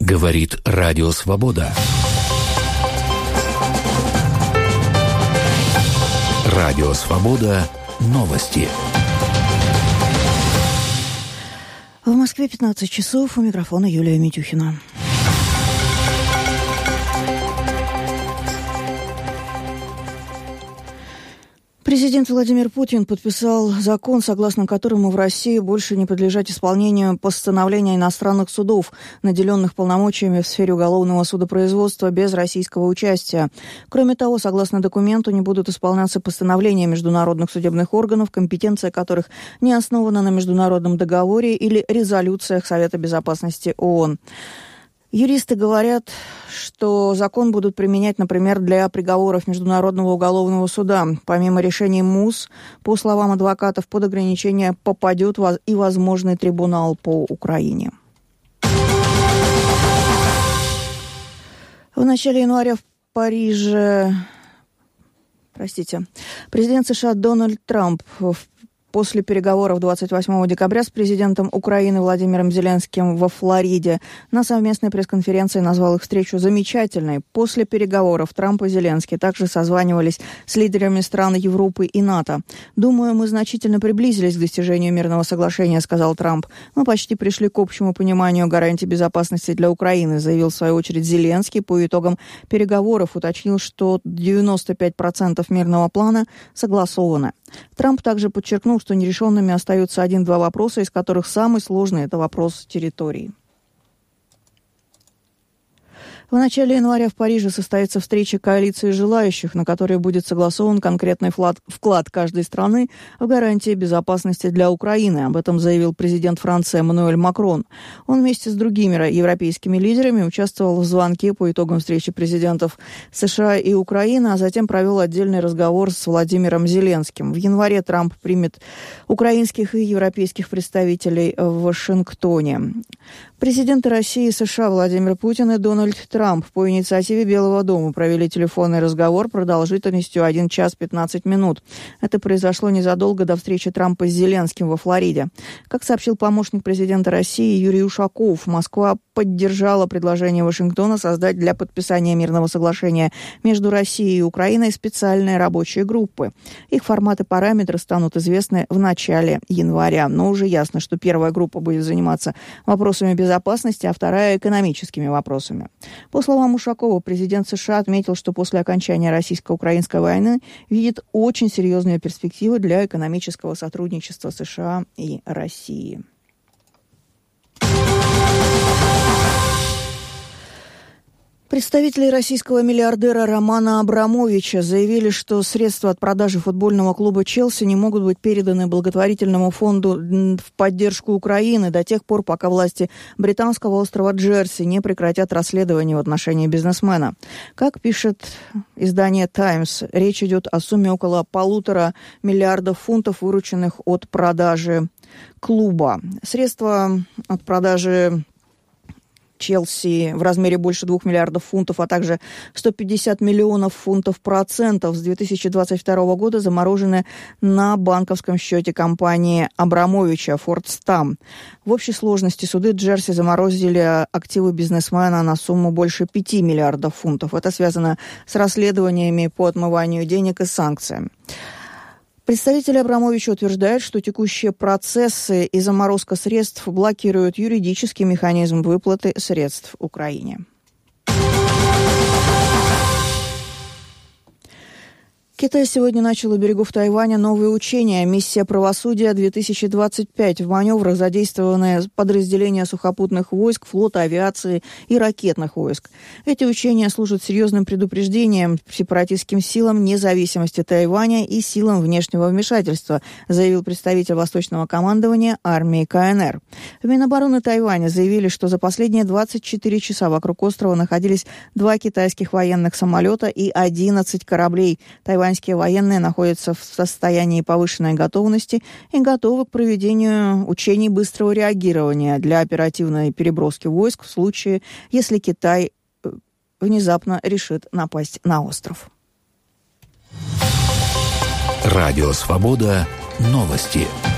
Говорит Радио Свобода. Радио Свобода. Новости. В Москве 15 часов. У микрофона Юлия Митюхина. Президент Владимир Путин подписал закон, согласно которому в России больше не подлежат исполнению постановления иностранных судов, наделенных полномочиями в сфере уголовного судопроизводства без российского участия. Кроме того, согласно документу, не будут исполняться постановления международных судебных органов, компетенция которых не основана на международном договоре или резолюциях Совета Безопасности ООН. Юристы говорят, что закон будут применять, например, для приговоров Международного уголовного суда. Помимо решений МУС, по словам адвокатов, под ограничение попадет и возможный трибунал по Украине. В начале января в Париже, президент США Дональд Трамп после переговоров 28 декабря с президентом Украины Владимиром Зеленским во Флориде на совместной пресс-конференции назвал их встречу замечательной. После переговоров Трамп и Зеленский также созванивались с лидерами стран Европы и НАТО. «Думаю, мы значительно приблизились к достижению мирного соглашения», — сказал Трамп. «Мы почти пришли к общему пониманию гарантий безопасности для Украины», — заявил в свою очередь Зеленский. По итогам переговоров уточнил, что 95% мирного плана согласованы. Трамп также подчеркнул, что нерешенными остаются 1-2 вопроса, из которых самый сложный – это вопрос территории. В начале января в Париже состоится встреча коалиции желающих, на которой будет согласован конкретный вклад каждой страны в гарантии безопасности для Украины. Об этом заявил президент Франции Эммануэль Макрон. Он вместе с другими европейскими лидерами участвовал в звонке по итогам встречи президентов США и Украины, а затем провел отдельный разговор с Владимиром Зеленским. В январе Трамп примет украинских и европейских представителей в Вашингтоне. Президенты России и США Владимир Путин и Дональд Трамп по инициативе Белого дома провели телефонный разговор продолжительностью 1 час 15 минут. Это произошло незадолго до встречи Трампа с Зеленским во Флориде. Как сообщил помощник президента России Юрий Ушаков, Москва поддержала предложение Вашингтона создать для подписания мирного соглашения между Россией и Украиной специальные рабочие группы. Их формат и параметры станут известны в начале января. Но уже ясно, что первая группа будет заниматься вопросами безопасности, а вторая – экономическими вопросами. По словам Ушакова, президент США отметил, что после окончания российско-украинской войны видит очень серьезные перспективы для экономического сотрудничества США и России. Представители российского миллиардера Романа Абрамовича заявили, что средства от продажи футбольного клуба «Челси» не могут быть переданы благотворительному фонду в поддержку Украины до тех пор, пока власти британского острова Джерси не прекратят расследование в отношении бизнесмена. Как пишет издание «Таймс», речь идет о сумме около 1,5 миллиарда фунтов, вырученных от продажи клуба. Средства от продажи Челси в размере больше 2 миллиардов фунтов, а также 150 миллионов фунтов процентов с 2022 года заморожены на банковском счете компании Абрамовича «Фордстам». В общей сложности суды Джерси заморозили активы бизнесмена на сумму больше 5 миллиардов фунтов. Это связано с расследованиями по отмыванию денег и санкциями. Представители Абрамовича утверждают, что текущие процессы и заморозка средств блокируют юридический механизм выплаты средств Украине. Китай сегодня начал у берегов Тайваня новые учения «Миссия правосудия-2025». В маневрах задействованы подразделения сухопутных войск, флота, авиации и ракетных войск. Эти учения служат серьезным предупреждением сепаратистским силам независимости Тайваня и силам внешнего вмешательства, заявил представитель Восточного командования армии КНР. В Минобороны Тайваня заявили, что за последние 24 часа вокруг острова находились 2 китайских военных самолета и 11 кораблей. Тайваньские военные находятся в состоянии повышенной готовности и готовы к проведению учений быстрого реагирования для оперативной переброски войск в случае, если Китай внезапно решит напасть на остров. Радио Свобода. Новости.